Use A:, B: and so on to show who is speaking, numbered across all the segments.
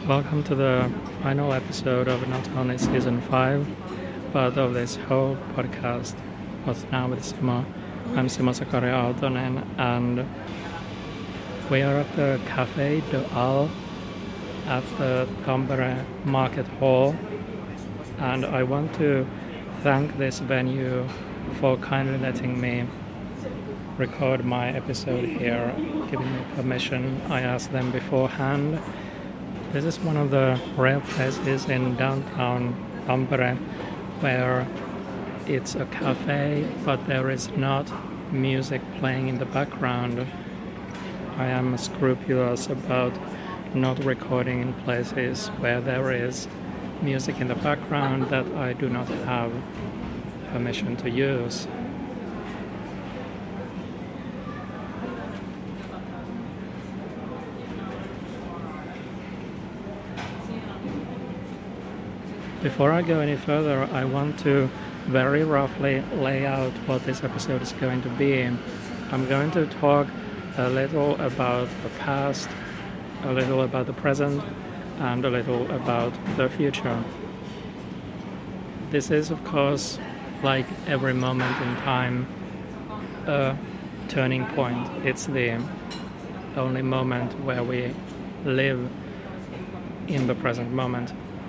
A: Welcome to the final episode of not only season 5, but of this whole podcast. What's now with Simo? I'm Simo Sakari Aaltonen, and we are at the Café de Al at the Tampere Market Hall, and I want to thank this venue for kindly letting me record my episode here, giving me permission. I asked them beforehand. This is one of the rare places in downtown Tampere where it's a cafe, but there is not music playing in the background. I am scrupulous about not recording in places where there is music in the background that I do not have permission to use. Before I go any further, I want to very roughly lay out what this episode is going to be. I'm going to talk a little about the past, a little about the present, and a little about the future. This is, of course, like every moment in time, a turning point. It's the only moment where we live in the present moment.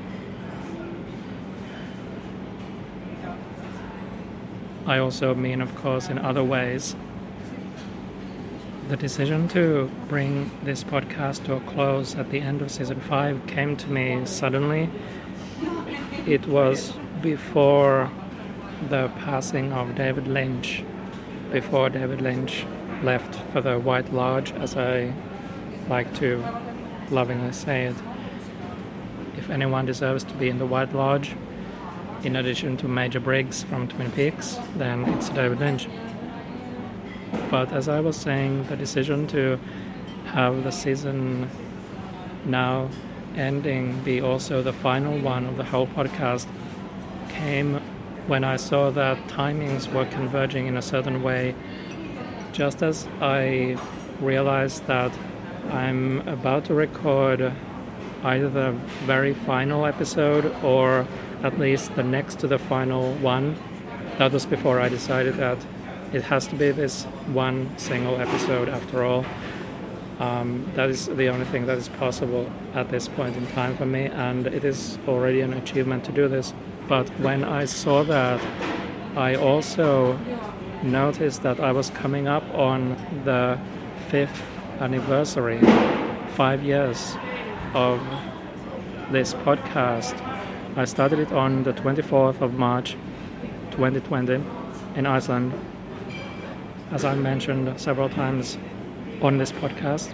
A: I also mean, of course, in other ways. The decision to bring this podcast to a close at the end of season 5 came to me suddenly. It was before the passing of David Lynch, before David Lynch left for the White Lodge, as I like to lovingly say it. If anyone deserves to be in the White Lodge, in addition to Major Briggs from Twin Peaks, then it's David Lynch. But as I was saying, the decision to have the season now ending be also the final one of the whole podcast came when I saw that timings were converging in a certain way. Just as I realized that I'm about to record either the very final episode or at least the next to the final one. That was before I decided that it has to be this one single episode after all. That is the only thing that is possible at this point in time for me, and it is already an achievement to do this. But when I saw that, I also noticed that I was coming up on the 5th anniversary, 5 years of this podcast. I started it on the 24th of March 2020 in Iceland, as I mentioned several times on this podcast.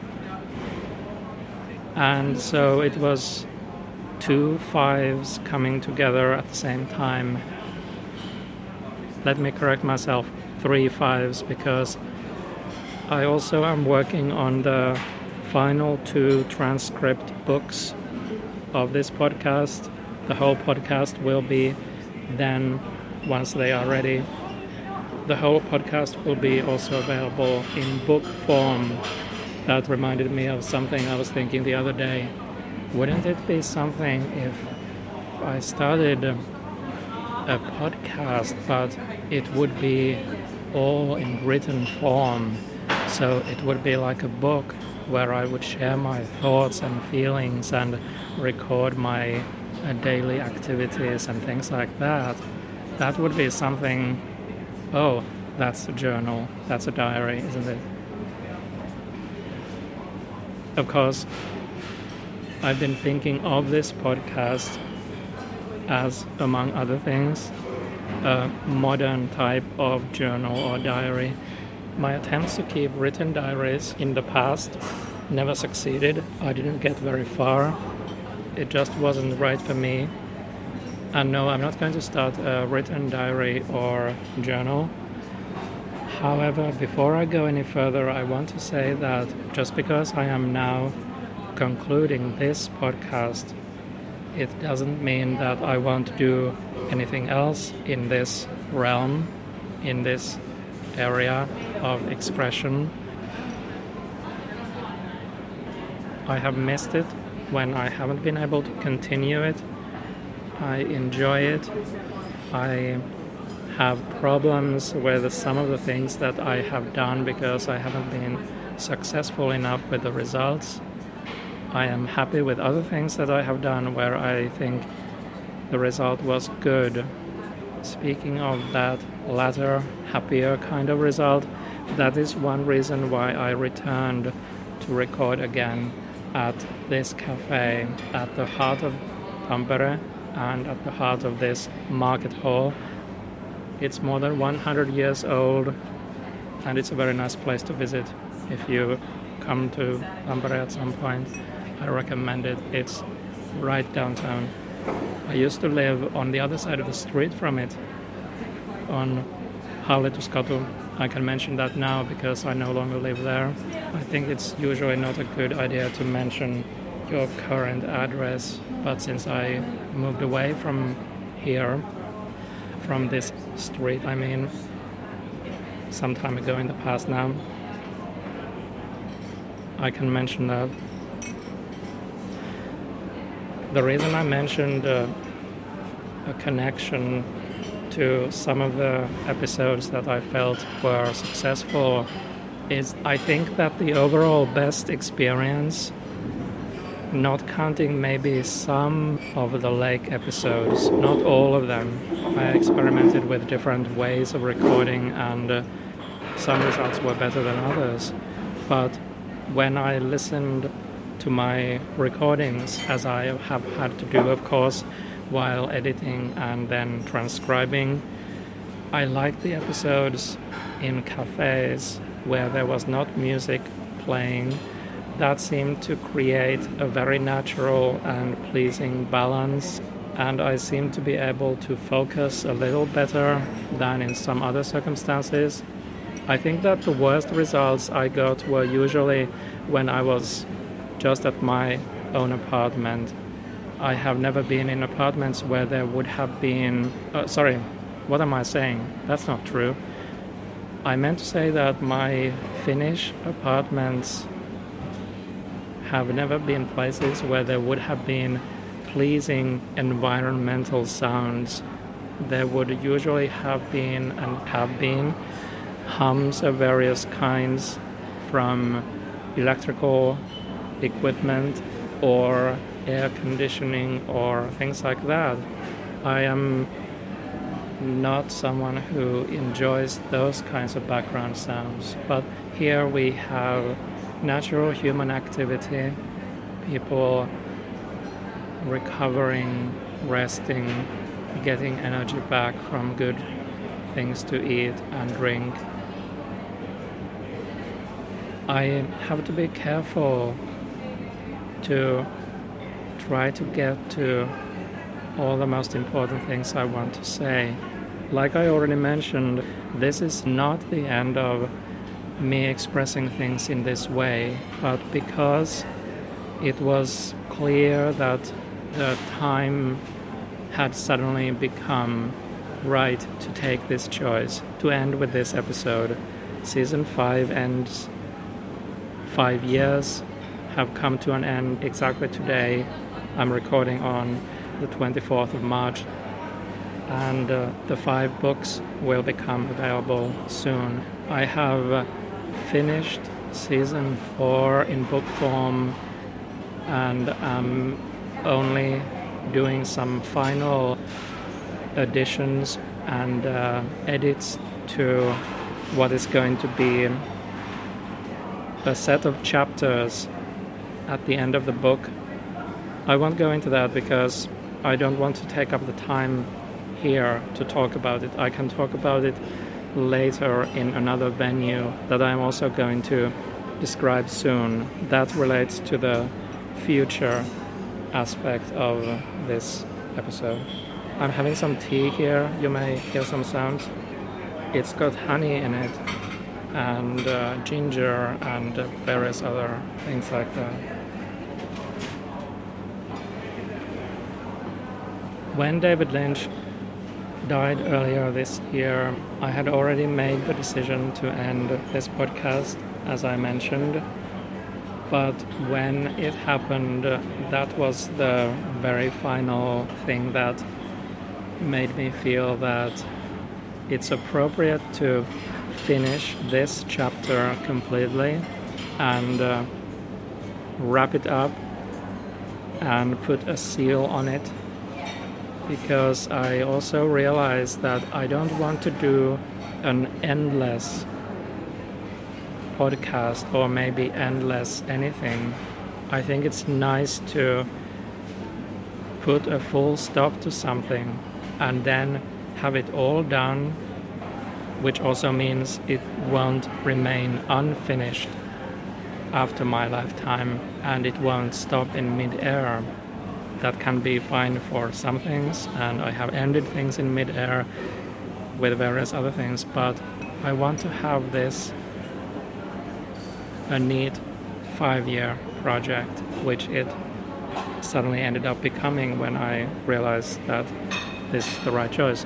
A: And so it was 2 5s coming together at the same time. Let me correct myself, 3 5s, because I also am working on the final 2 transcript books of this podcast. The whole podcast will be then, once they are ready. The whole podcast will be also available in book form. That reminded me of something I was thinking the other day. Wouldn't it be something if I started a podcast, but it would be all in written form? So it would be like a book where I would share my thoughts and feelings and record my daily activities and things like that. That would be something. Oh, that's a journal, that's a diary, isn't it? Of course, I've been thinking of this podcast as, among other things, a modern type of journal or diary. My attempts to keep written diaries in the past never succeeded. I didn't get very far. It just wasn't right for me. And no, I'm not going to start a written diary or journal. However, before I go any further, I want to say that just because I am now concluding this podcast, it doesn't mean that I won't do anything else in this realm, in this area of expression. I have missed it when I haven't been able to continue it. I enjoy it. I have problems with some of the things that I have done because I haven't been successful enough with the results. I am happy with other things that I have done where I think the result was good. Speaking of that latter, happier kind of result, that is one reason why I returned to record again at this cafe at the heart of Tampere and at the heart of this market hall. It's more than 100 years old, and it's a very nice place to visit. If you come to Tampere at some point, I recommend it. It's right downtown. I used to live on the other side of the street from it, on Hallituskatu. I can mention that now because I no longer live there. I think it's usually not a good idea to mention your current address, but since I moved away from here, from this street, I mean, some time ago in the past now, I can mention that. The reason I mentioned a connection to some of the episodes that I felt were successful is I think that the overall best experience, not counting maybe some of the lake episodes, not all of them. I experimented with different ways of recording and some results were better than others. But when I listened to my recordings, as I have had to do, of course, while editing and then transcribing, I liked the episodes in cafes where there was not music playing. That seemed to create a very natural and pleasing balance, and I seemed to be able to focus a little better than in some other circumstances. I think that the worst results I got were usually when I was just at my own apartment. I have never been in apartments where there would have been... sorry, what am I saying? That's not true. I meant to say that my Finnish apartments have never been places where there would have been pleasing environmental sounds. There would usually have been and have been hums of various kinds from electrical equipment or air conditioning or things like that. I am not someone who enjoys those kinds of background sounds, but here we have natural human activity, people recovering, resting, getting energy back from good things to eat and drink. I have to be careful to try to get to all the most important things I want to say. Like I already mentioned, this is not the end of me expressing things in this way, but because it was clear that the time had suddenly become right to take this choice, to end with this episode. Season 5 ends. 5 years have come to an end exactly today. I'm recording on the 24th of March, and the 5 books will become available soon. I have finished season 4 in book form, and I'm only doing some final additions and edits to what is going to be a set of chapters at the end of the book. I won't go into that because I don't want to take up the time here to talk about it. I can talk about it later in another venue that I'm also going to describe soon. That relates to the future aspect of this episode. I'm having some tea here. You may hear some sounds. It's got honey in it and ginger and various other things like that. When David Lynch died earlier this year, I had already made the decision to end this podcast, as I mentioned. But when it happened, that was the very final thing that made me feel that it's appropriate to finish this chapter completely and wrap it up and put a seal on it, because I also realized that I don't want to do an endless podcast or maybe endless anything. I think it's nice to put a full stop to something and then have it all done, which also means it won't remain unfinished after my lifetime and it won't stop in mid-air. That can be fine for some things, and I have ended things in mid-air with various other things, but I want to have this a neat 5-year project, which it suddenly ended up becoming when I realized that this is the right choice.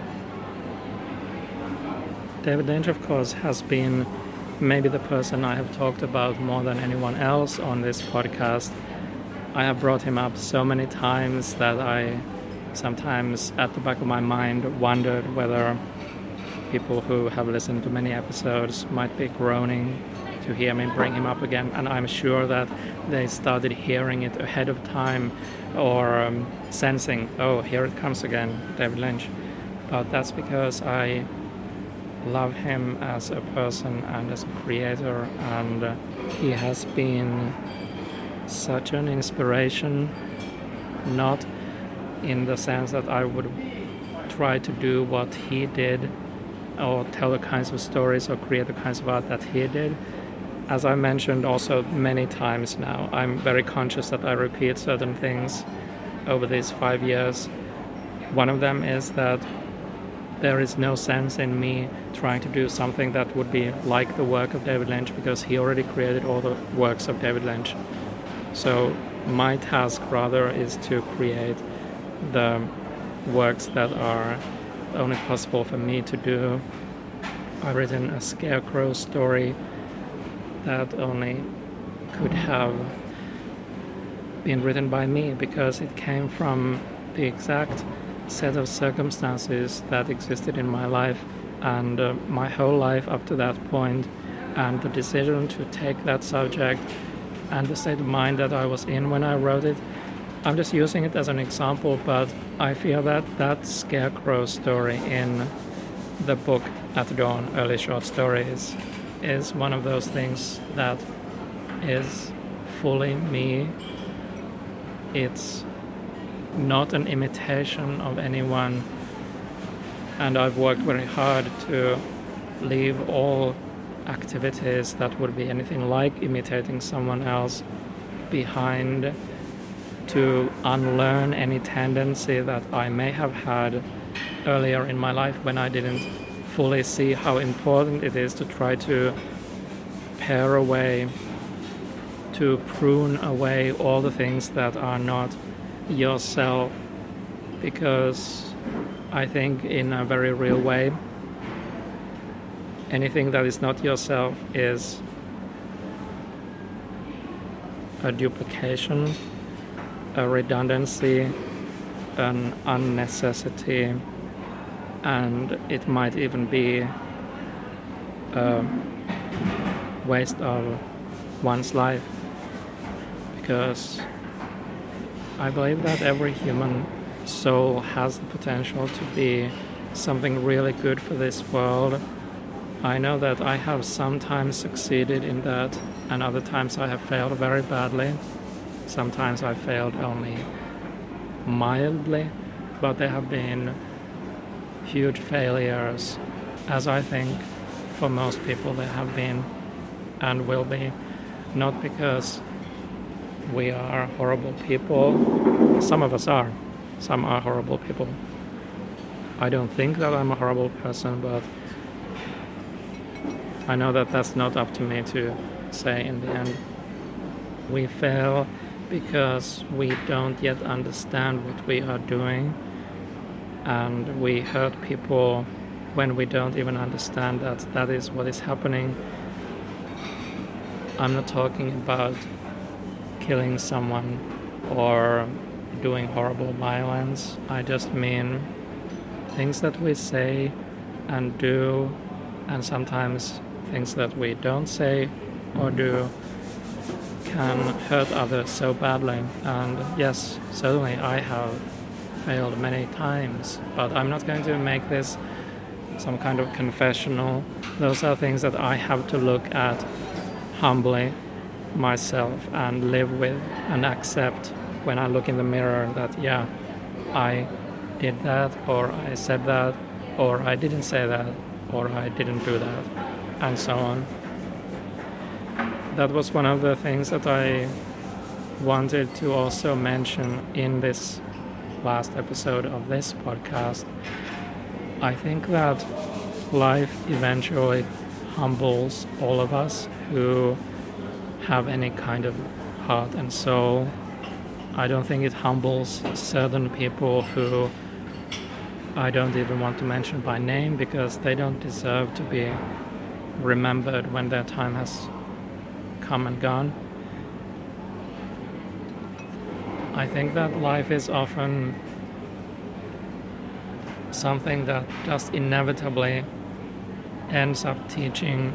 A: David Lynch, of course, has been maybe the person I have talked about more than anyone else on this podcast. I have brought him up so many times that I sometimes at the back of my mind wondered whether people who have listened to many episodes might be groaning to hear me bring him up again, and I'm sure that they started hearing it ahead of time or sensing, oh, here it comes again, David Lynch. But that's because I love him as a person and as a creator, and he has been such an inspiration, not in the sense that I would try to do what he did or tell the kinds of stories or create the kinds of art that he did. As I mentioned also many times now, I'm very conscious that I repeat certain things over these 5 years. One of them is that there is no sense in me trying to do something that would be like the work of David Lynch, because he already created all the works of David Lynch. So my task rather is to create the works that are only possible for me to do. I've written a Scarecrow story that only could have been written by me because it came from the exact set of circumstances that existed in my life and my whole life up to that point, and the decision to take that subject and the state of mind that I was in when I wrote it. I'm just using it as an example, but I feel that that Scarecrow story in the book At Dawn, Early Short Stories, is one of those things that is fully me. It's not an imitation of anyone, and I've worked very hard to leave all activities that would be anything like imitating someone else behind, to unlearn any tendency that I may have had earlier in my life when I didn't fully see how important it is to try to pare away, to prune away all the things that are not yourself, because I think in a very real way anything that is not yourself is a duplication, a redundancy, an unnecessity, and it might even be a waste of one's life, because I believe that every human soul has the potential to be something really good for this world. I know that I have sometimes succeeded in that, and other times I have failed very badly. Sometimes I failed only mildly, but there have been huge failures, as I think for most people there have been and will be, not because we are horrible people. Some of us are. Some are horrible people. I don't think that I'm a horrible person, but I know that that's not up to me to say in the end. We fail because we don't yet understand what we are doing, and we hurt people when we don't even understand that that is what is happening. I'm not talking about killing someone or doing horrible violence. I just mean things that we say and do, and sometimes things that we don't say or do can hurt others so badly. And yes, certainly I have failed many times, but I'm not going to make this some kind of confessional. Those are things that I have to look at humbly myself and live with and accept when I look in the mirror that, yeah, I did that, or I said that, or I didn't say that, or I didn't do that, and so on. That was one of the things that I wanted to also mention in this last episode of this podcast. I think that life eventually humbles all of us who have any kind of heart and soul. I don't think it humbles certain people who I don't even want to mention by name because they don't deserve to be remembered when their time has come and gone. I think that life is often something that just inevitably ends up teaching.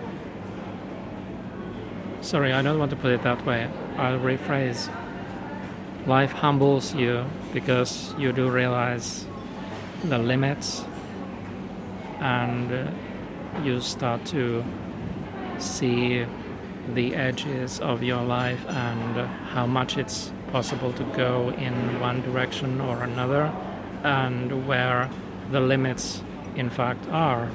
A: Sorry, I don't want to put it that way. I'll rephrase. Life humbles you because you do realize the limits, and you start to see the edges of your life and how much it's possible to go in one direction or another, and where the limits in fact are.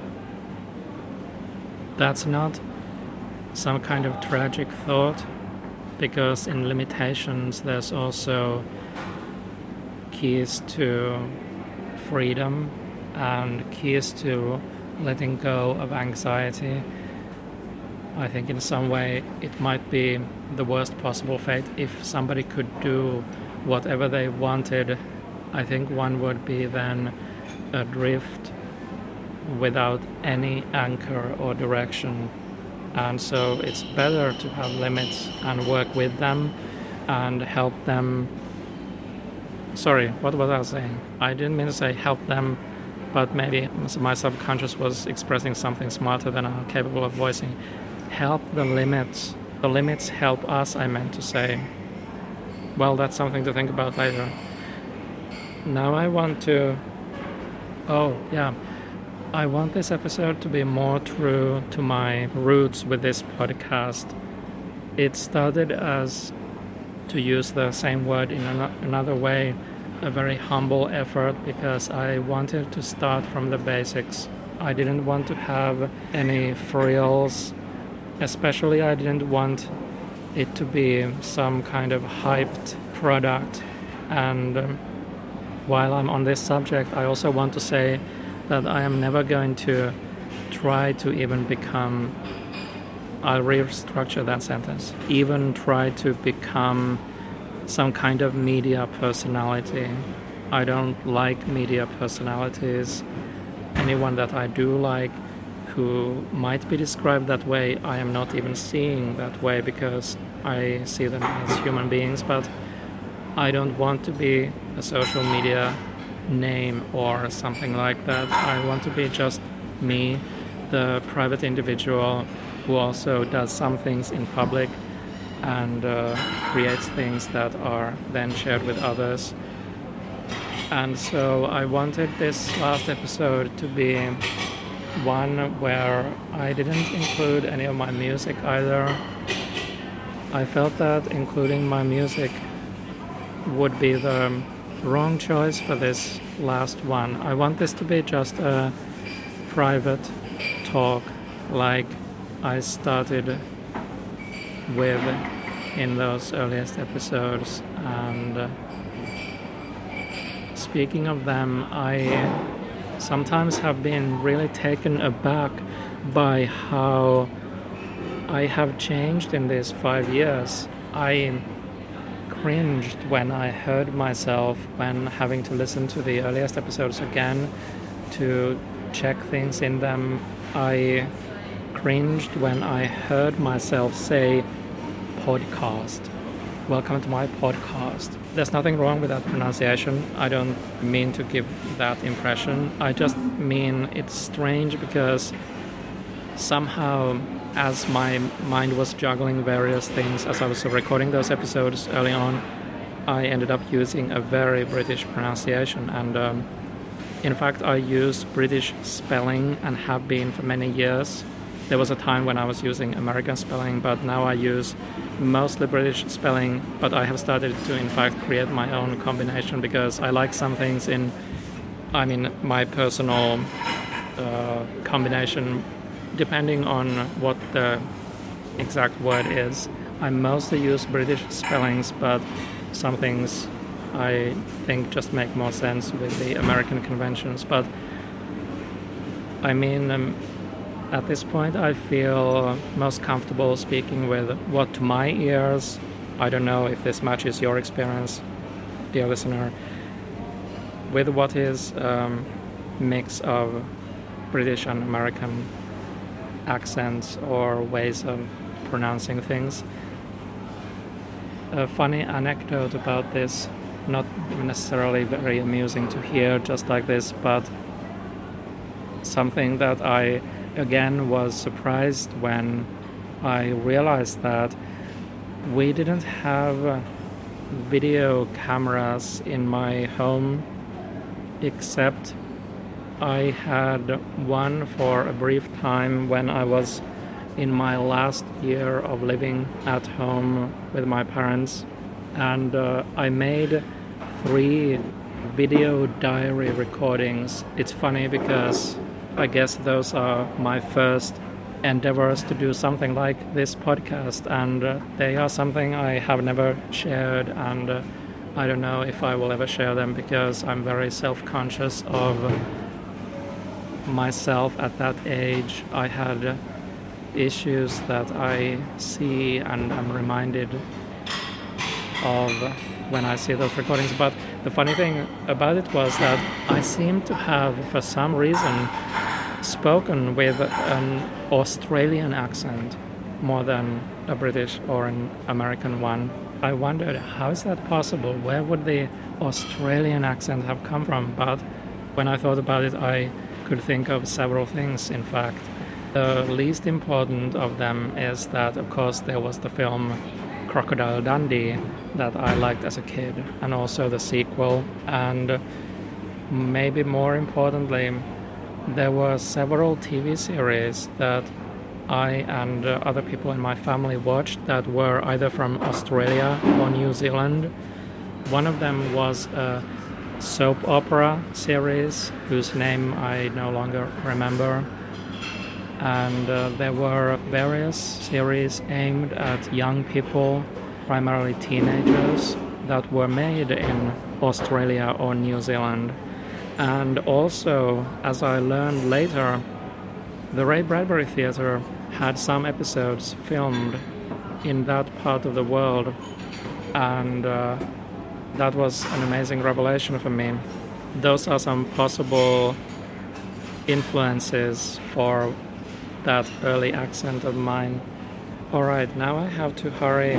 A: That's not some kind of tragic thought, because in limitations there's also keys to freedom and keys to letting go of anxiety. I think in some way it might be the worst possible fate if somebody could do whatever they wanted. I think one would be then adrift without any anchor or direction. And so it's better to have limits and work with them and help them. Sorry, what was I saying? I didn't mean to say help them, but maybe my subconscious was expressing something smarter than I'm capable of voicing. Help the limits. The limits help us, I meant to say. Well, that's something to think about later. Now I want to... I want this episode to be more true to my roots with this podcast. It started as, to use the same word in another way, a very humble effort, because I wanted to start from the basics. I didn't want to have any frills, especially I didn't want it to be some kind of hyped product. And while I'm on this subject, I also want to say that I am never going to try to even become, I'll restructure that sentence, even try to become some kind of media personality. I don't like media personalities. Anyone that I do like who might be described that way, I am not even seeing that way because I see them as human beings, but I don't want to be a social media name or something like that. I want to be just me, the private individual who also does some things in public and creates things that are then shared with others. And so I wanted this last episode to be one where I didn't include any of my music either. I felt that including my music would be the wrong choice for this last one. I want this to be just a private talk like I started with in those earliest episodes. And speaking of them, I sometimes have been really taken aback by how I have changed in these 5 years. I cringed when I heard myself, when having to listen to the earliest episodes again to check things in them. I cringed when I heard myself say podcast Welcome to my podcast. There's nothing wrong with that pronunciation. I don't mean to give that impression. I just mean it's strange because somehow, as my mind was juggling various things as I was recording those episodes early on, I ended up using a very British pronunciation. And in fact, I use British spelling and have been for many years. There was a time when I was using American spelling, but now I use mostly British spelling. But I have started to, in fact, create my own combination because I like some things in, my personal combination, depending on what the exact word is. I mostly use British spellings, but some things I think just make more sense with the American conventions. But at this point, I feel most comfortable speaking with what to my ears, I don't know if this matches your experience, dear listener, with what is mix of British and American accents or ways of pronouncing things. A funny anecdote about this, not necessarily very amusing to hear just like this, but something that I again was surprised when I realized that we didn't have video cameras in my home, except I had one for a brief time when I was in my last year of living at home with my parents, and I made 3 video diary recordings. It's funny because I guess those are my first endeavors to do something like this podcast, and they are something I have never shared, and I don't know if I will ever share them because I'm very self-conscious of myself at that age. I had issues that I see and I'm reminded of when I see those recordings. But the funny thing about it was that I seem to have, for some reason, spoken with an Australian accent more than a British or an American one. I wondered, how is that possible? Where would the Australian accent have come from? But when I thought about it, I could think of several things, in fact. The least important of them is that, of course, there was the film Crocodile Dundee that I liked as a kid, and also the sequel, and maybe more importantly, there were several TV series that I and other people in my family watched that were either from Australia or New Zealand. One of them was a soap opera series whose name I no longer remember, and there were various series aimed at young people, primarily teenagers, that were made in Australia or New Zealand. And also, as I learned later, the Ray Bradbury Theatre had some episodes filmed in that part of the world, and that was an amazing revelation for me. Those are some possible influences for that early accent of mine. Alright, now I have to hurry.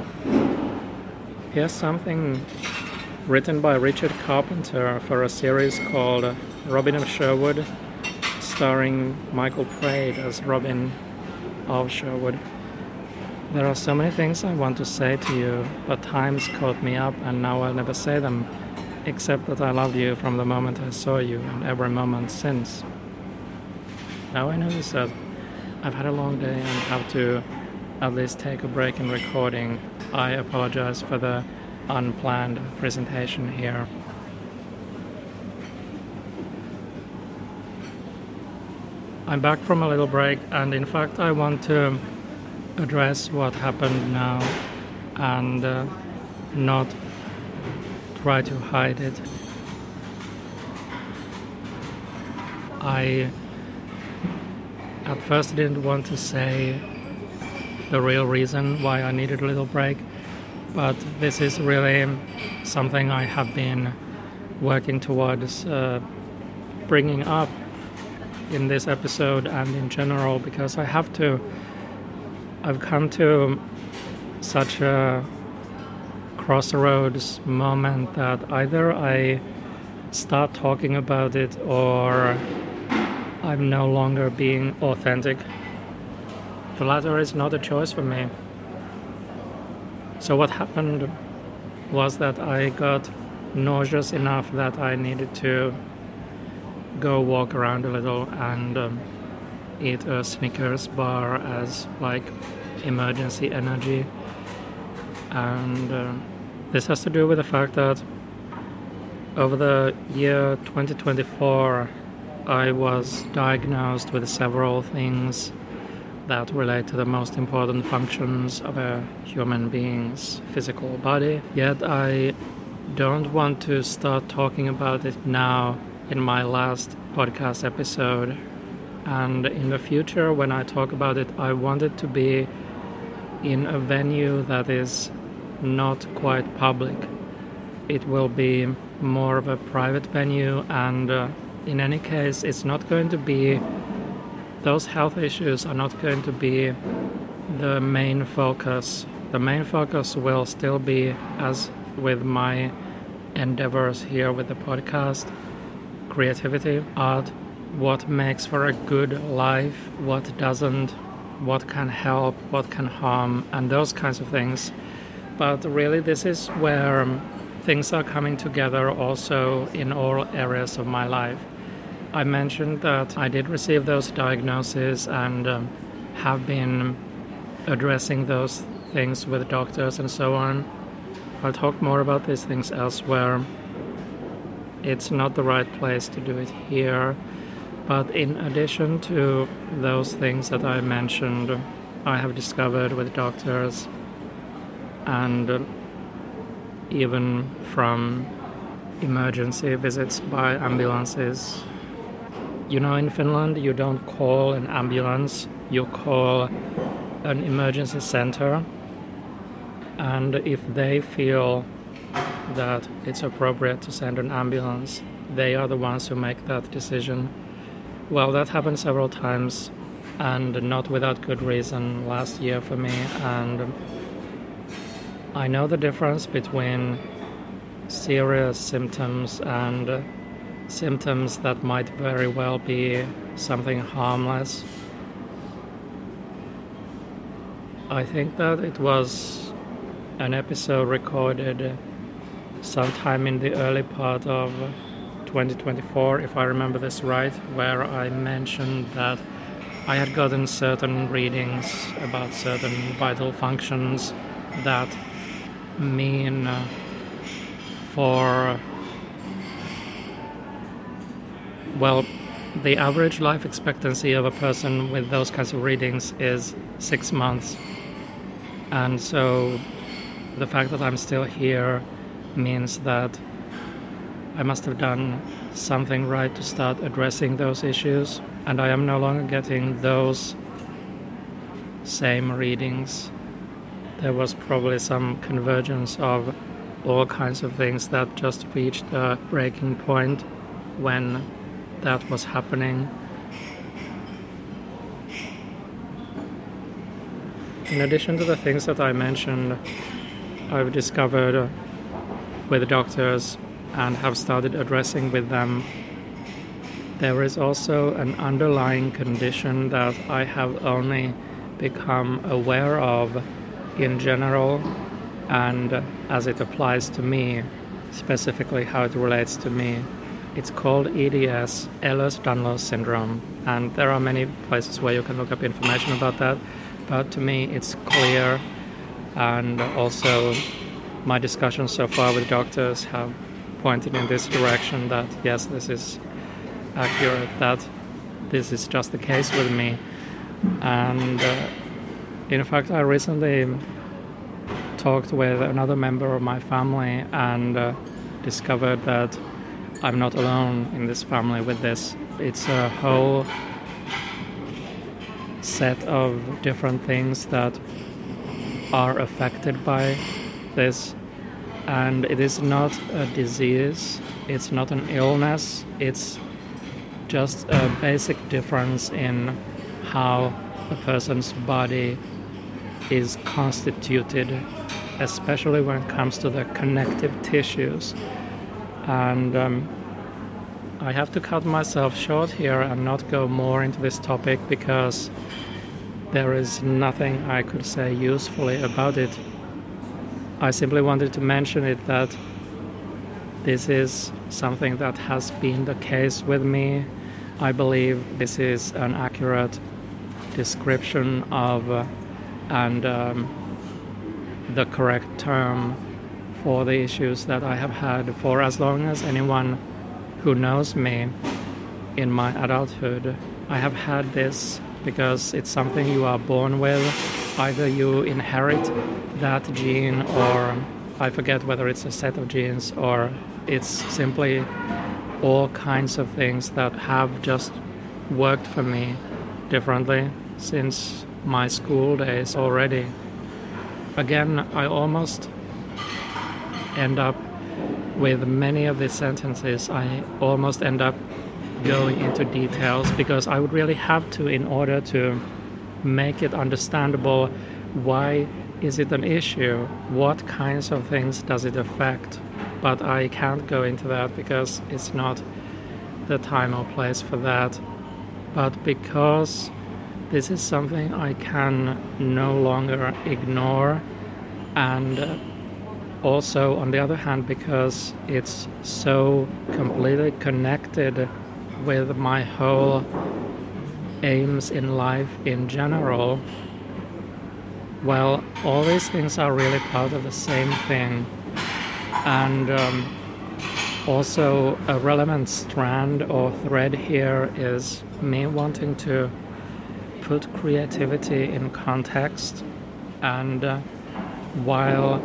A: Here's something written by Richard Carpenter for a series called Robin of Sherwood, starring Michael Praed as Robin of Sherwood. There are so many things I want to say to you, but time's caught me up and now I'll never say them, except that I love you from the moment I saw you and every moment since. Now I notice that I've had a long day and have to at least take a break in recording. I apologize for the unplanned presentation here. I'm back from a little break, and in fact I want to address what happened now and not try to hide it. I at first didn't want to say the real reason why I needed a little break, but this is really something I have been working towards bringing up in this episode and in general, because I've come to such a crossroads moment that either I start talking about it or I'm no longer being authentic. The latter is not a choice for me. So what happened was that I got nauseous enough that I needed to go walk around a little and eat a Snickers bar as like emergency energy. And this has to do with the fact that over the year 2024 I was diagnosed with several things that relate to the most important functions of a human being's physical body. Yet I don't want to start talking about it now in my last podcast episode. And in the future, when I talk about it, I want it to be in a venue that is not quite public. It will be more of a private venue, and in any case, it's not going to be, those health issues are not going to be the main focus. The main focus will still be, as with my endeavors here with the podcast, creativity, art, what makes for a good life, what doesn't, what can help, what can harm, and those kinds of things. But really this is where things are coming together also in all areas of my life. I mentioned that I did receive those diagnoses and have been addressing those things with doctors and so on. I'll talk more about these things elsewhere. It's not the right place to do it here. But in addition to those things that I mentioned, I have discovered with doctors and even from emergency visits by ambulances. You know, in Finland, you don't call an ambulance, you call an emergency center. And if they feel that it's appropriate to send an ambulance, they are the ones who make that decision. Well, that happened several times, and not without good reason last year for me. And I know the difference between serious symptoms and symptoms that might very well be something harmless. I think that it was an episode recorded sometime in the early part of 2024, if I remember this right, where I mentioned that I had gotten certain readings about certain vital functions that mean for, well, the average life expectancy of a person with those kinds of readings is 6 months. And so the fact that I'm still here means that I must have done something right to start addressing those issues, and I am no longer getting those same readings. There was probably some convergence of all kinds of things that just reached a breaking point when that was happening. In addition to the things that I mentioned, I've discovered with doctors and have started addressing with them, there is also an underlying condition that I have only become aware of in general and as it applies to me, specifically how it relates to me. It's called EDS, Ehlers-Danlos syndrome, and there are many places where you can look up information about that, but to me it's clear, and also my discussions so far with doctors have pointed in this direction that yes, this is accurate, that this is just the case with me. And in fact, I recently talked with another member of my family and discovered that I'm not alone in this family with this. It's a whole set of different things that are affected by this. And it is not a disease, it's not an illness, it's just a basic difference in how a person's body is constituted especially when it comes to the connective tissues. And I have to cut myself short here and not go more into this topic because there is nothing I could say usefully about it. I simply wanted to mention it that this is something that has been the case with me. I believe this is an accurate description of and the correct term for the issues that I have had for as long as anyone who knows me in my adulthood. I have had this because it's something you are born with. Either you inherit that gene, or I forget whether it's a set of genes, or it's simply all kinds of things that have just worked for me differently since my school days already. Again, I almost end up with many of these sentences, I almost end up going into details because I would really have to in order to make it understandable. Why is it an issue? What kinds of things does it affect? But I can't go into that because it's not the time or place for that. But because this is something I can no longer ignore, and also, on the other hand, because it's so completely connected with my whole aims in life in general, well, all these things are really part of the same thing. And also a relevant strand or thread here is me wanting to put creativity in context. And while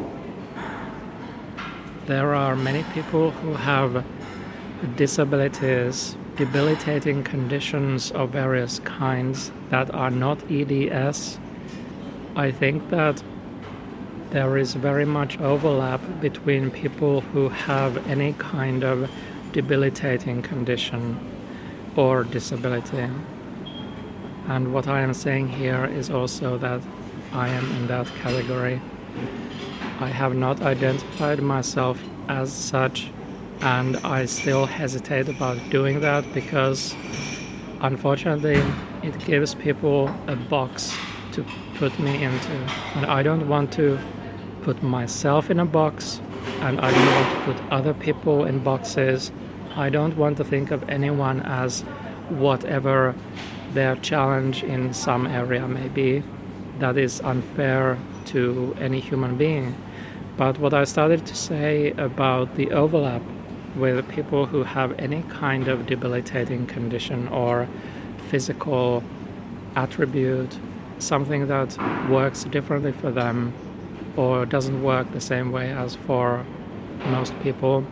A: there are many people who have disabilities, debilitating conditions of various kinds that are not EDS, I think that there is very much overlap between people who have any kind of debilitating condition or disability. And what I am saying here is also that I am in that category. I have not identified myself as such, and I still hesitate about doing that because unfortunately it gives people a box to put me into, and I don't want to put myself in a box, and I don't want to put other people in boxes. I don't want to think of anyone as whatever their challenge in some area may be. That is unfair to any human being. But what I started to say about the overlap with people who have any kind of debilitating condition or physical attribute, something that works differently for them or doesn't work the same way as for most people,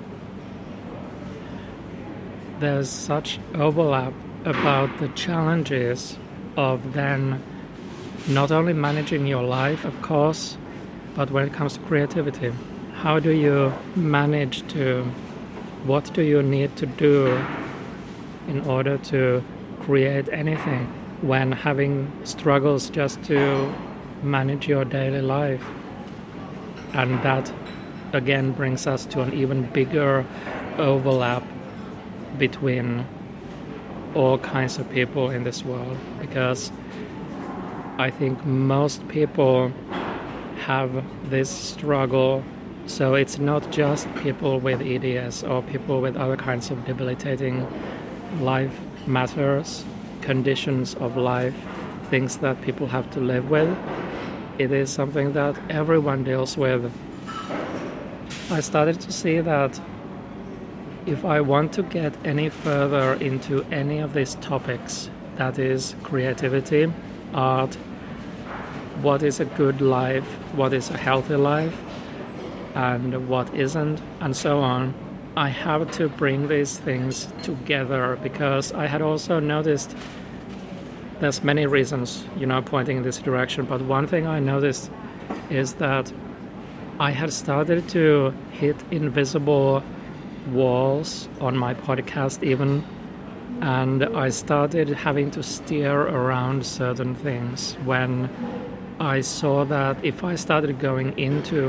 A: there's such overlap about the challenges of then not only managing your life, of course, but when it comes to creativity. How do you manage to, what do you need to do in order to create anything when having struggles just to manage your daily life? And that again brings us to an even bigger overlap between all kinds of people in this world, because I think most people have this struggle. So it's not just people with EDS or people with other kinds of debilitating life matters, conditions of life, things that people have to live with. It is something that everyone deals with. I started to see that if I want to get any further into any of these topics, that is creativity, art, what is a good life, what is a healthy life, and what isn't, and so on, I have to bring these things together, because I had also noticed there's many reasons, pointing in this direction, but one thing I noticed is that I had started to hit invisible walls on my podcast even, and I started having to steer around certain things when I saw that if I started going into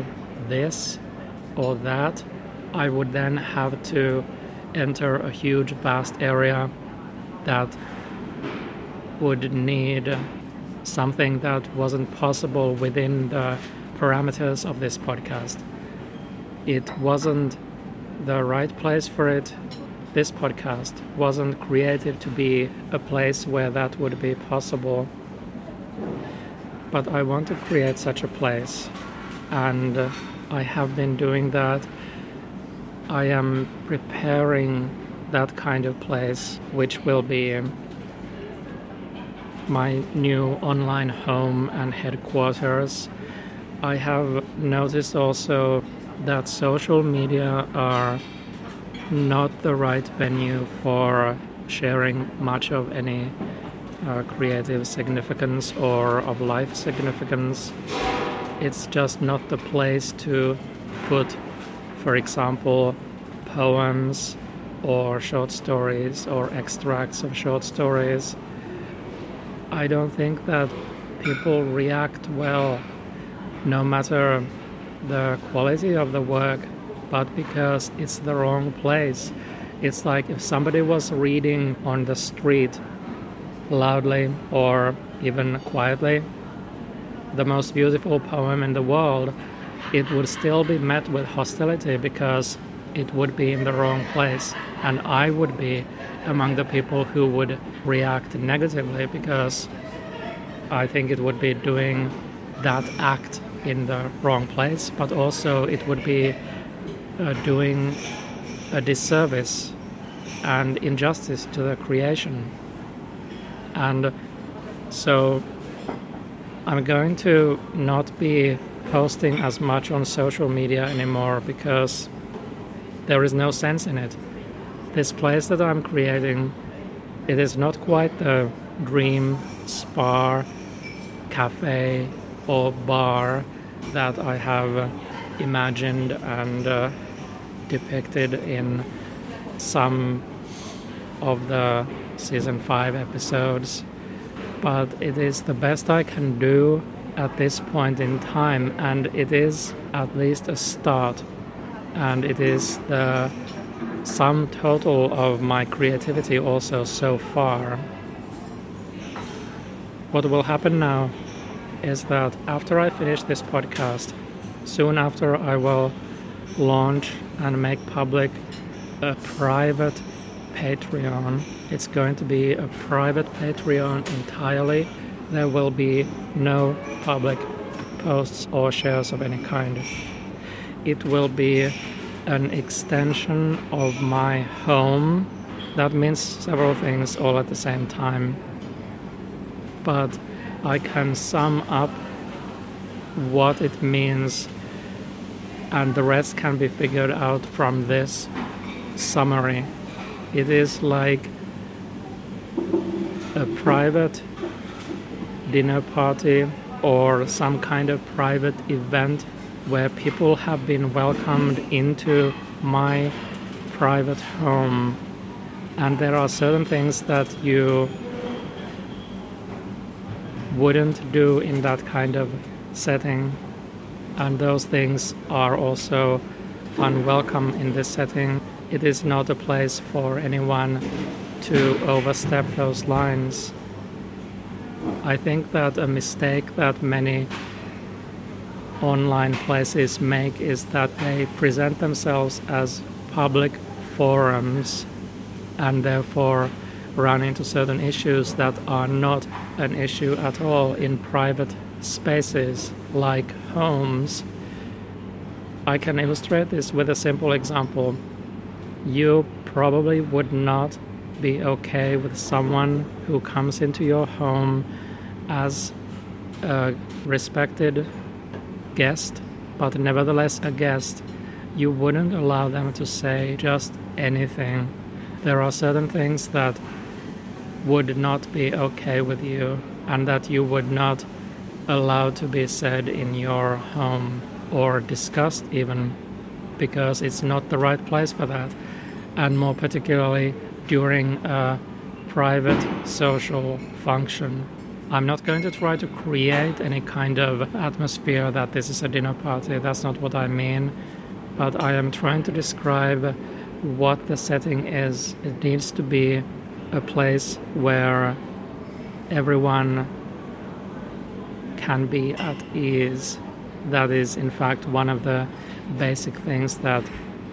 A: this or that, I would then have to enter a huge, vast area that would need something that wasn't possible within the parameters of this podcast. It wasn't the right place for it. This podcast wasn't created to be a place where that would be possible. But I want to create such a place, and I have been doing that. I am preparing that kind of place, which will be my new online home and headquarters. I have noticed also that social media are not the right venue for sharing much of any creative significance or of life significance. It's just not the place to put, for example, poems or short stories or extracts of short stories. I don't think that people react well, no matter the quality of the work, but because it's the wrong place. It's like if somebody was reading on the street loudly or even quietly the most beautiful poem in the world, it would still be met with hostility because it would be in the wrong place, and I would be among the people who would react negatively because I think it would be doing that act in the wrong place, but also it would be doing a disservice and injustice to the creation. And so I'm going to not be posting as much on social media anymore because there is no sense in it. This place that I'm creating, it is not quite the dream spa, cafe or bar that I have imagined and depicted in some of the season 5 episodes, but it is the best I can do at this point in time, and it is at least a start, and it is the sum total of my creativity also so far. What will happen now is that after I finish this podcast, soon after I will launch and make public a private Patreon. It's going to be a private Patreon entirely. There will be no public posts or shares of any kind. It will be an extension of my home. That means several things all at the same time. But I can sum up what it means, and the rest can be figured out from this summary. It is like a private dinner party or some kind of private event where people have been welcomed into my private home, and there are certain things that you wouldn't do in that kind of setting, and those things are also unwelcome in this setting. It is not a place for anyone to overstep those lines. I think that a mistake that many online places make is that they present themselves as public forums and therefore run into certain issues that are not an issue at all in private spaces like homes. I can illustrate this with a simple example. You probably would not be okay with someone who comes into your home as a respected guest, but nevertheless a guest. You wouldn't allow them to say just anything. There are certain things that would not be okay with you and that you would not allow to be said in your home or discussed even, because it's not the right place for that, and more particularly during a private social function. I'm not going to try to create any kind of atmosphere that this is a dinner party. That's not what I mean. But I am trying to describe what the setting is. It needs to be a place where everyone can be at ease. That is, in fact, one of the basic things that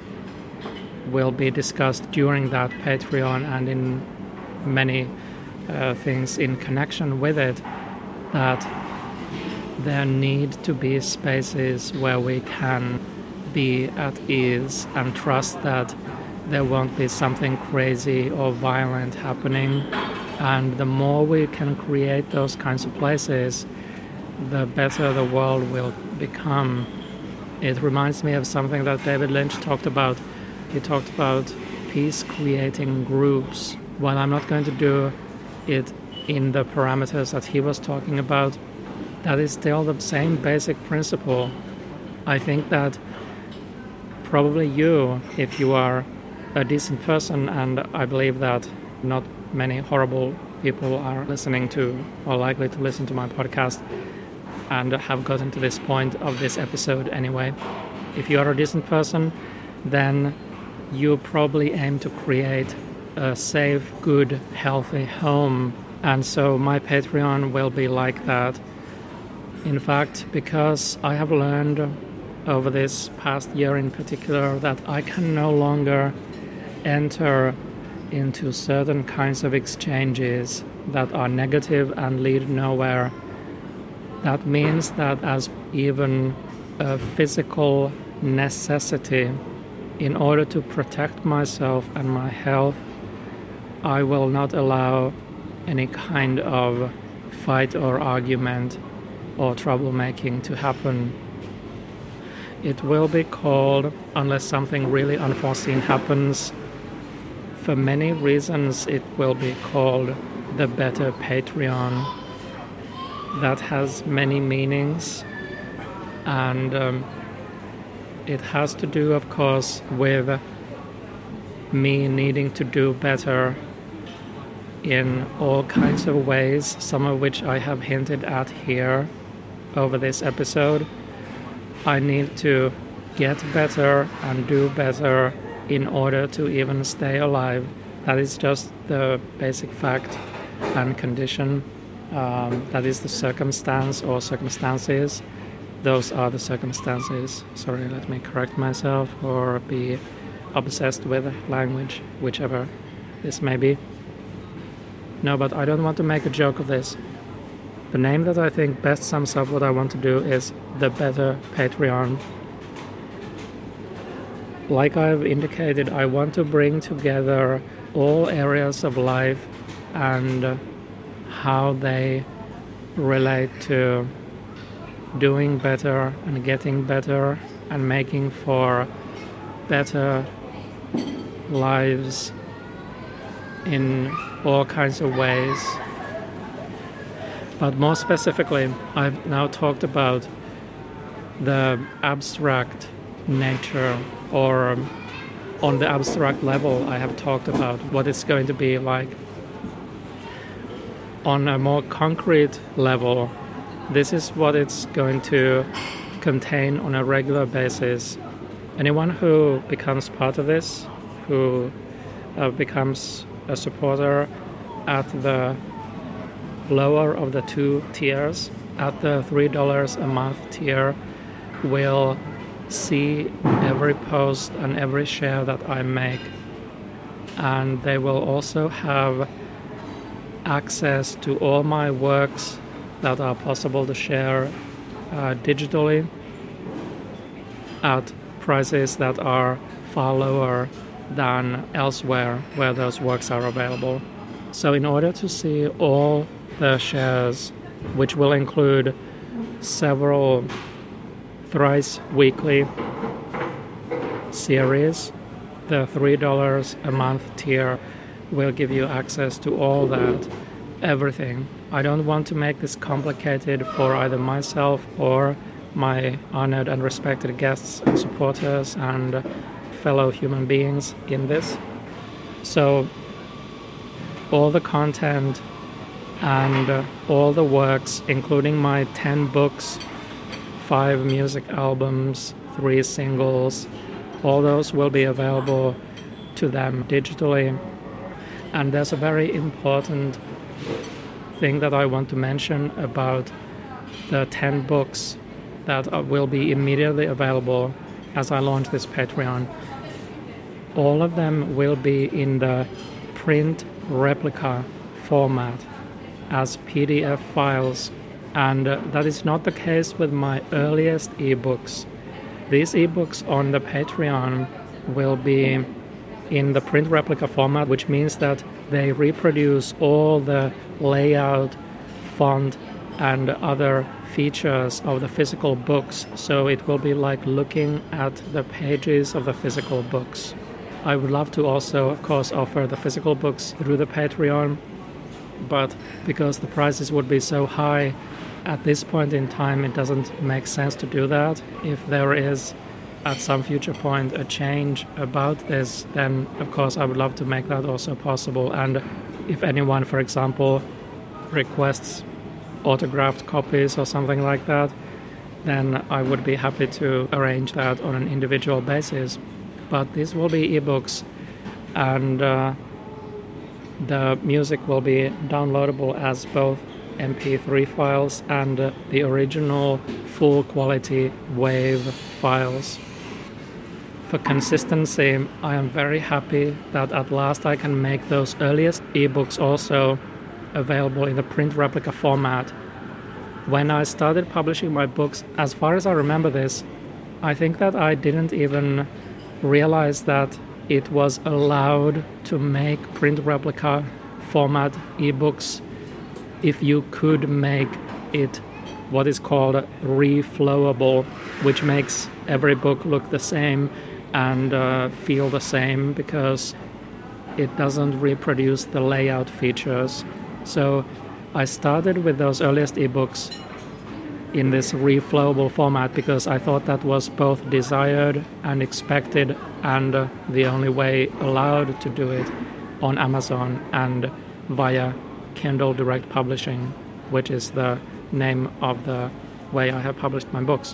A: will be discussed during that Patreon and in many things in connection with it, that there need to be spaces where we can be at ease and trust that there won't be something crazy or violent happening. And the more we can create those kinds of places, the better the world will become. It reminds me of something that David Lynch talked about. He talked about peace-creating groups. While I'm not going to do it in the parameters that he was talking about, that is still the same basic principle. I think that probably you, if you are a decent person, and I believe that not many horrible people are listening to or likely to listen to my podcast and have gotten to this point of this episode anyway. If you are a decent person, then you probably aim to create a safe, good, healthy home. And so my Patreon will be like that. In fact, because I have learned over this past year in particular that I can no longer enter into certain kinds of exchanges that are negative and lead nowhere. That means that as even a physical necessity, in order to protect myself and my health, I will not allow any kind of fight or argument or troublemaking to happen. It will be called, unless something really unforeseen happens, for many reasons it will be called the Better Patreon. That has many meanings, and it has to do, of course, with me needing to do better in all kinds of ways, some of which I have hinted at here over this episode. I need to get better and do better in order to even stay alive. That is just the basic fact and condition. That is the circumstance or circumstances. Those are the circumstances. Sorry, let me correct myself, or be obsessed with language, whichever this may be. No, but I don't want to make a joke of this. The name that I think best sums up what I want to do is the Better Patreon. Like I've indicated, I want to bring together all areas of life and how they relate to doing better and getting better and making for better lives in all kinds of ways. But more specifically, I've now talked about the abstract nature, or on the abstract level, I have talked about what it's going to be like. On a more concrete level, this is what it's going to contain on a regular basis. Anyone who becomes part of this, who becomes a supporter at the lower of the two tiers, at the $3 a month tier, will see every post and every share that I make. And they will also have access to all my works that are possible to share digitally at prices that are far lower than elsewhere where those works are available. So in order to see all the shares, which will include several thrice weekly series, the $3 a month tier will give you access to all that, everything. I don't want to make this complicated for either myself or my honored and respected guests and supporters and fellow human beings in this. So all the content and all the works, including my 10 books, 5 music albums, 3 singles, all those will be available to them digitally. And there's a very important thing that I want to mention about the 10 books that will be immediately available as I launch this Patreon. All of them will be in the print replica format as PDF files, and that is not the case with my earliest ebooks. These ebooks on the Patreon will be in the print replica format, which means that they reproduce all the layout, font, and other features of the physical books, so it will be like looking at the pages of the physical books. I would love to also, of course, offer the physical books through the Patreon, but because the prices would be so high at this point in time, it doesn't make sense to do that. If there is at some future point a change about this, then of course I would love to make that also possible. And if anyone, for example, requests autographed copies or something like that, then I would be happy to arrange that on an individual basis. But these will be ebooks, and the music will be downloadable as both MP3 files and the original full quality WAV files. For consistency, I am very happy that at last I can make those earliest ebooks also available in the print replica format. When I started publishing my books, as far as I remember this, I think that I didn't even realize that it was allowed to make print replica format ebooks if you could make it what is called reflowable, which makes every book look the same and feel the same because it doesn't reproduce the layout features. So I started with those earliest ebooks in this reflowable format because I thought that was both desired and expected and the only way allowed to do it on Amazon and via Kindle Direct Publishing, which is the name of the way I have published my books.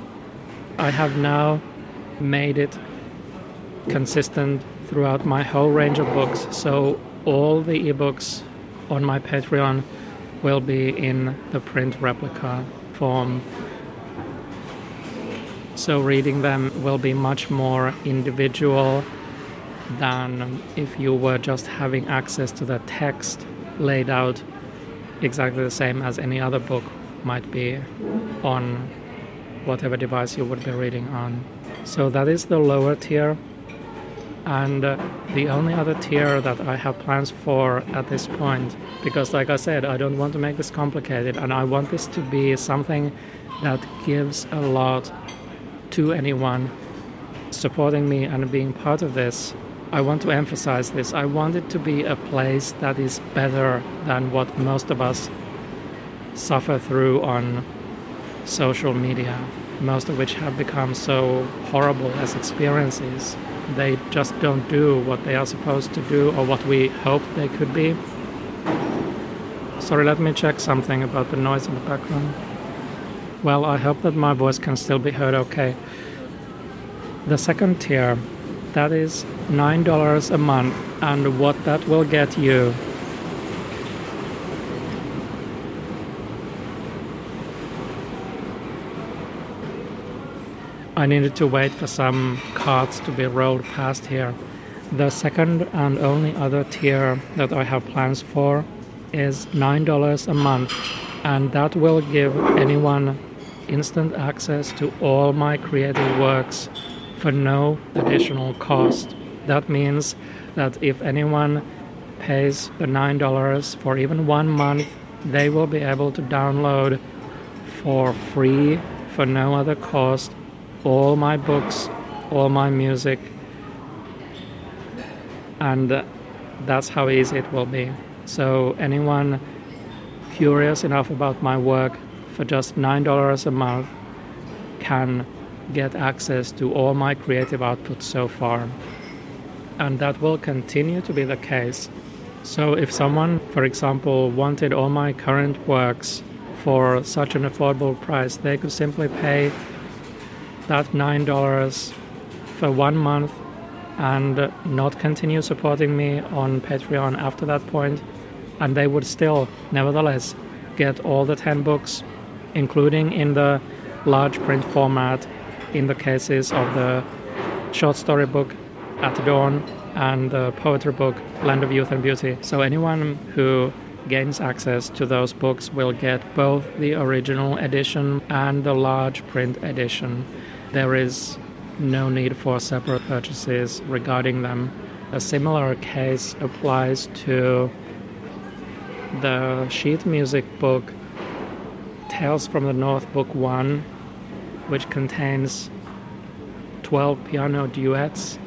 A: I have now made it consistent throughout my whole range of books, so all the ebooks on my Patreon will be in the print replica form. So reading them will be much more individual than if you were just having access to the text laid out exactly the same as any other book might be on whatever device you would be reading on. So that is the lower tier. And the only other tier that I have plans for at this point, because like I said, I don't want to make this complicated and I want this to be something that gives a lot to anyone supporting me and being part of this. I want to emphasize this. I want it to be a place that is better than what most of us suffer through on social media, most of which have become so horrible as experiences. They just don't do what they are supposed to do or what we hoped they could be. Sorry, let me check something about the noise in the background. Well, I hope that my voice can still be heard okay. The second tier, that is $9 a month, and what that will get you. I needed to wait for some carts to be rolled past here. The second and only other tier that I have plans for is $9 a month, and that will give anyone instant access to all my creative works for no additional cost. That means that if anyone pays the $9 for even 1 month, they will be able to download for free, for no other cost, all my books, all my music, and that's how easy it will be. So anyone curious enough about my work, for just $9 a month can get access to all my creative output so far. And that will continue to be the case So if someone, for example, wanted all my current works for such an affordable price, they could simply pay that $9 for 1 month and not continue supporting me on Patreon after that point, and they would still, nevertheless, get all the 10 books, including in the large print format in the cases of the short story book At Dawn and the poetry book Land of Youth and Beauty. So anyone who gains access to those books will get both the original edition and the large print edition. There is no need for separate purchases regarding them. A similar case applies to the sheet music book Tales from the North Book 1, which contains 12 piano duets.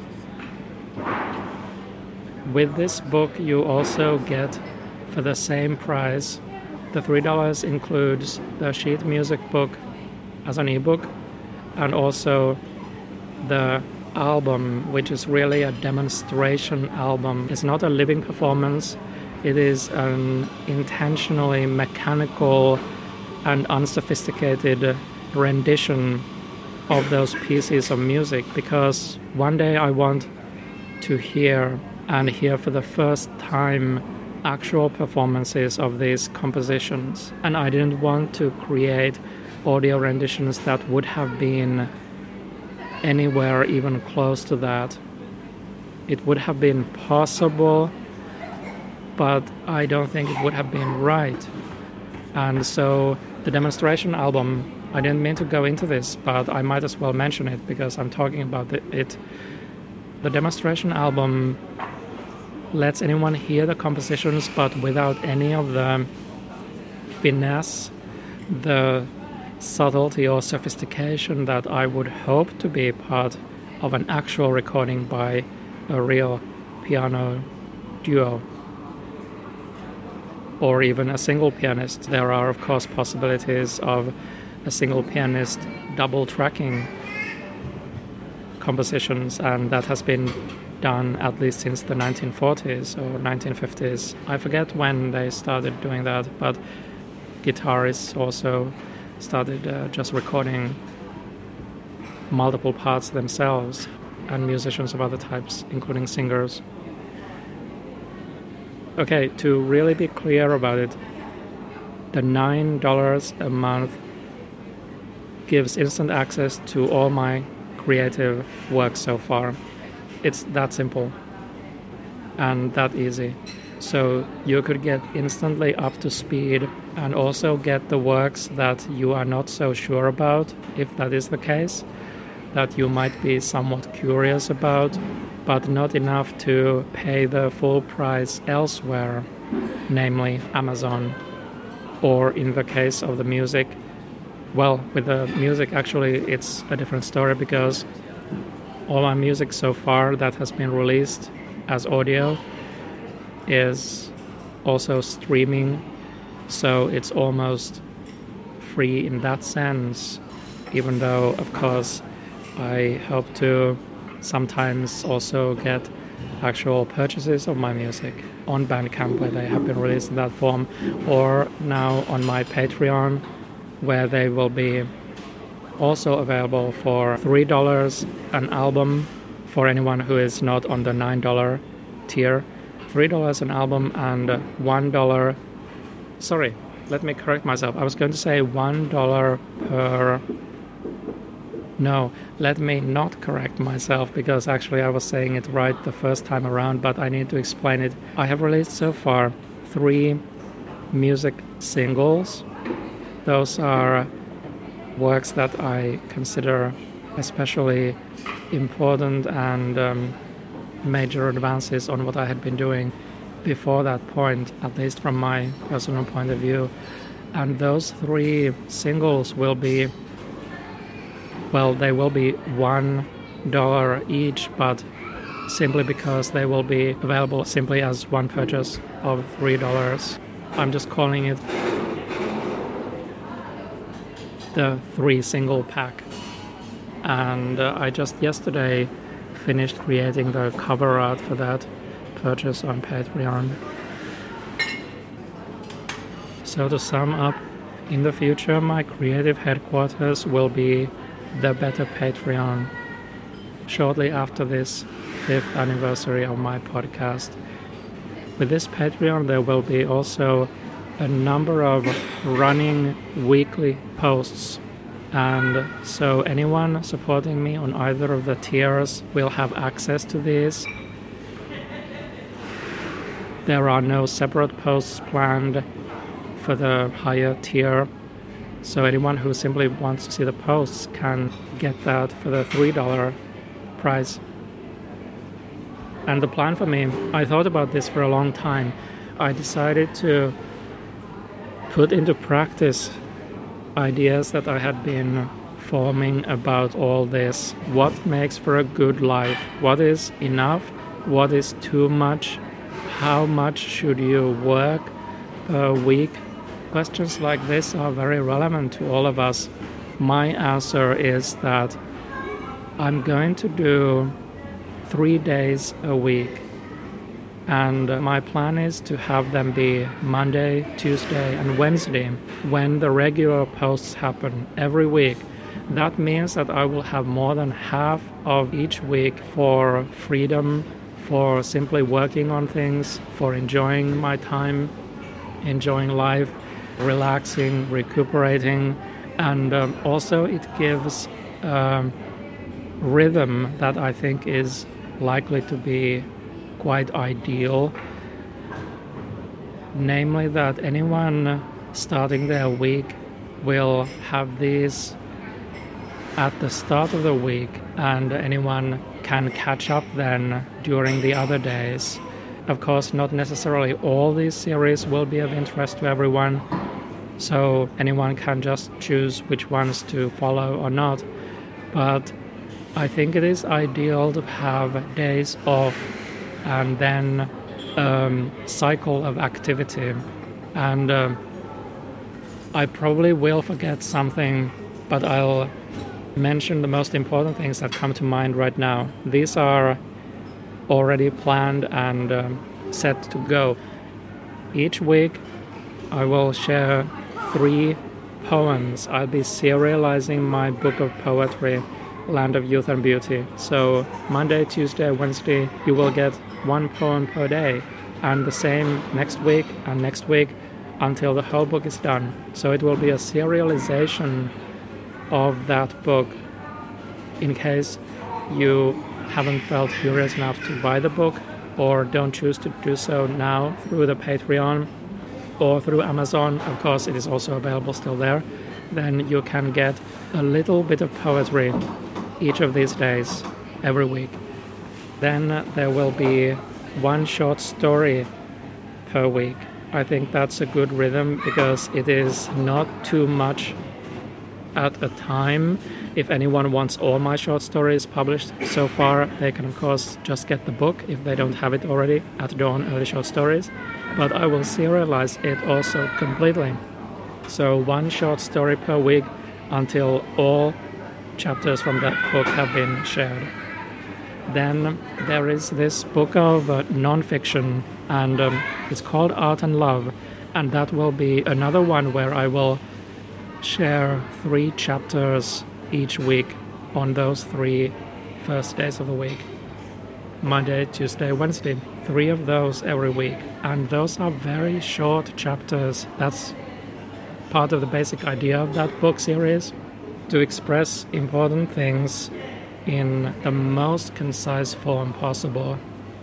A: With this book you also get, for the same price, the $3 includes the sheet music book as an ebook, and also the album, which is really a demonstration album. It's not a living performance, it is an intentionally mechanical and unsophisticated rendition of those pieces of music, because one day I want to hear for the first time actual performances of these compositions, and I didn't want to create audio renditions that would have been anywhere even close to that. It would have been possible, but I don't think it would have been right. And so the demonstration album, I didn't mean to go into this, but I might as well mention it because I'm talking about it. The demonstration album lets anyone hear the compositions, but without any of the finesse, the subtlety or sophistication that I would hope to be part of an actual recording by a real piano duo or even a single pianist. There are, of course, possibilities of a single pianist double tracking compositions, and that has been done at least since the 1940s or 1950s. I forget when they started doing that, but guitarists also started just recording multiple parts themselves, and musicians of other types, including singers. Okay, to really be clear about it, the $9 a month gives instant access to all my creative work so far. It's that simple and that easy. So you could get instantly up to speed and also get the works that you are not so sure about, if that is the case, that you might be somewhat curious about, but not enough to pay the full price elsewhere, namely Amazon. Or in the case of the music, well, with the music actually it's a different story, because all my music so far that has been released as audio is also streaming, so it's almost free in that sense, even though, of course, I hope to sometimes also get actual purchases of my music on Bandcamp, where they have been released in that form, or now on my Patreon, where they will be also available for $3 an album for anyone who is not on the $9 tier. $3 an album and $1. Sorry, let me correct myself. I was going to say $1 per. No, let me not correct myself, because actually I was saying it right the first time around, but I need to explain it. I have released so far 3 music singles. Those are works that I consider especially important and major advances on what I had been doing before that point, at least from my personal point of view. And those 3 singles will be, well, they will be $1 each, but simply because they will be available simply as one purchase of $3. I'm just calling it the 3 single pack. And I just yesterday finished creating the cover art for that purchase on Patreon. So to sum up, in the future my creative headquarters will be the Better Patreon, shortly after this 5th anniversary of my podcast. With this Patreon there will be also a number of running weekly posts, and so anyone supporting me on either of the tiers will have access to these. There are no separate posts planned for the higher tier, so anyone who simply wants to see the posts can get that for the $3 price. And the plan for me, I thought about this for a long time. I decided to put into practice ideas that I had been forming about all this. What makes for a good life? What is enough? What is too much? How much should you work per week? Questions like this are very relevant to all of us. My answer is that I'm going to do 3 days a week, and my plan is to have them be Monday, Tuesday and Wednesday when the regular posts happen every week. That means that I will have more than half of each week for freedom, for simply working on things, for enjoying my time, enjoying life, relaxing, recuperating, and also it gives rhythm that I think is likely to be quite ideal, namely that anyone starting their week will have these at the start of the week, and anyone can catch up then during the other days. Of course, not necessarily all these series will be of interest to everyone, so anyone can just choose which ones to follow or not, but I think it is ideal to have days off and then cycle of activity. And I probably will forget something, but I'll mention the most important things that come to mind right now. These are already planned and set to go. Each week I will share 3 poems. I'll be serializing my book of poetry, Land of Youth and Beauty. So Monday, Tuesday, Wednesday, you will get 1 poem per day, and the same next week and next week until the whole book is done. So it will be a serialization of that book. In case you haven't felt curious enough to buy the book, or don't choose to do so now through the Patreon or through Amazon, of course it is also available still there, then you can get a little bit of poetry each of these days, every week. Then there will be 1 short story per week. I think that's a good rhythm because it is not too much at a time. If anyone wants all my short stories published so far, they can of course just get the book if they don't have it already at Dawn Early Short Stories. But I will serialize it also completely. So 1 short story per week until all chapters from that book have been shared. Then there is this book of non-fiction, and it's called Art and Love, and that will be another one where I will share 3 chapters each week on those 3 first days of the week. Monday, Tuesday, Wednesday. 3 of those every week. And those are very short chapters. That's part of the basic idea of that book series, to express important things in the most concise form possible.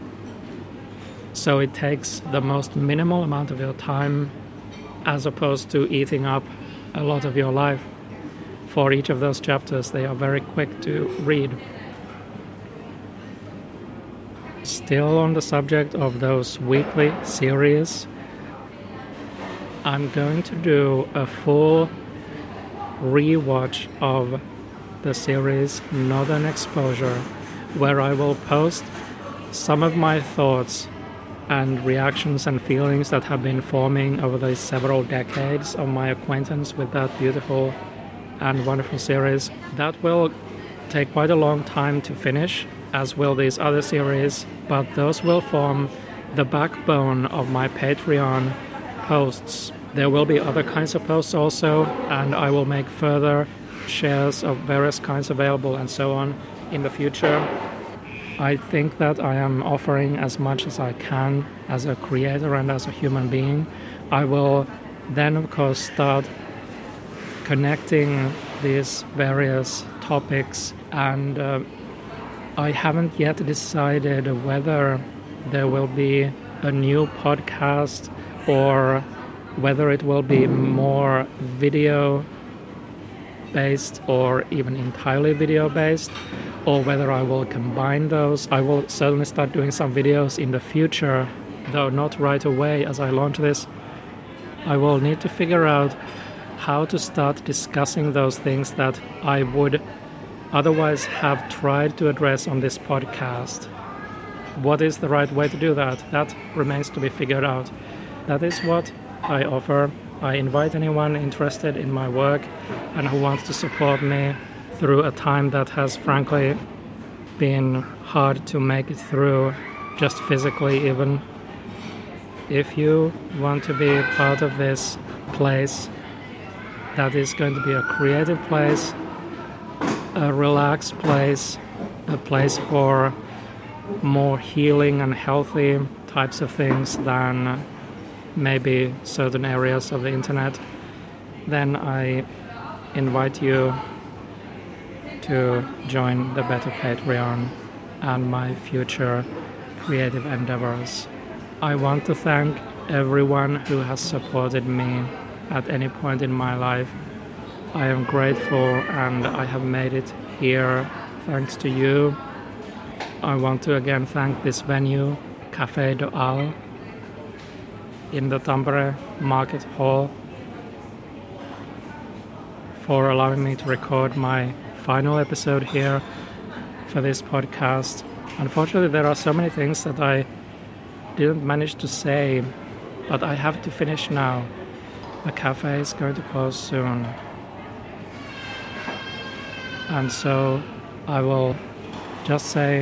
A: So it takes the most minimal amount of your time as opposed to eating up a lot of your life. For each of those chapters, they are very quick to read. Still on the subject of those weekly series, I'm going to do a full rewatch of the series Northern Exposure, where I will post some of my thoughts and reactions and feelings that have been forming over the several decades of my acquaintance with that beautiful and wonderful series. That will take quite a long time to finish, as will these other series, but those will form the backbone of my Patreon posts. There will be other kinds of posts also, and I will make further shares of various kinds available and so on in the future. I think that I am offering as much as I can as a creator and as a human being. I will then, of course, start connecting these various topics, and I haven't yet decided whether there will be a new podcast or whether it will be more video based or even entirely video based, or whether I will combine those. I will certainly start doing some videos in the future, though not right away as I launch this. I will need to figure out how to start discussing those things that I would otherwise have tried to address on this podcast. What is the right way to do that? That remains to be figured out. That is what I offer. I invite anyone interested in my work and who wants to support me through a time that has frankly been hard to make it through, just physically even. If you want to be part of this place that is going to be a creative place, a relaxed place, a place for more healing and healthy types of things than maybe certain areas of the internet, then I invite you to join the Better Patreon and my future creative endeavors. I want to thank everyone who has supported me at any point in my life. I am grateful, and I have made it here thanks to you. I want to again thank this venue, Café de Al, in the Tampere Market Hall, for allowing me to record my final episode here for this podcast. Unfortunately, there are so many things that I didn't manage to say, but I have to finish now. The cafe is going to close soon. And so I will just say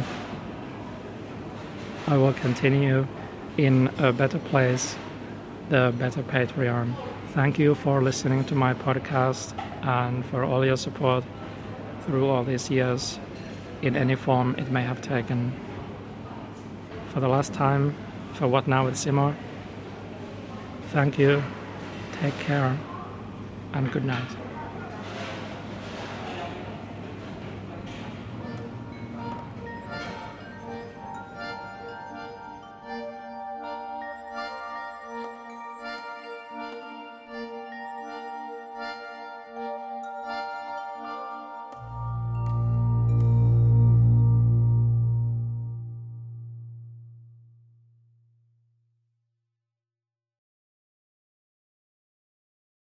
A: I will continue in a better place, the Better Patreon. Thank you for listening to my podcast and for all your support through all these years, in any form it may have taken. For the last time, for What Now with Simo, thank you, take care, and good night.